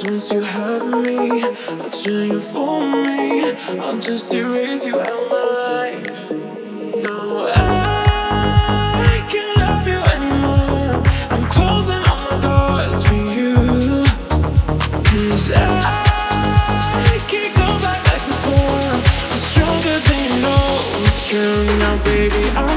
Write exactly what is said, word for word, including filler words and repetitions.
once you hurt me, I'll turn you for me. I'll just erase you out my life. No, I can't love you anymore. I'm closing all my doors for you. Cause I can't go back like before. I'm stronger than you know. I'm strong now, baby. I'm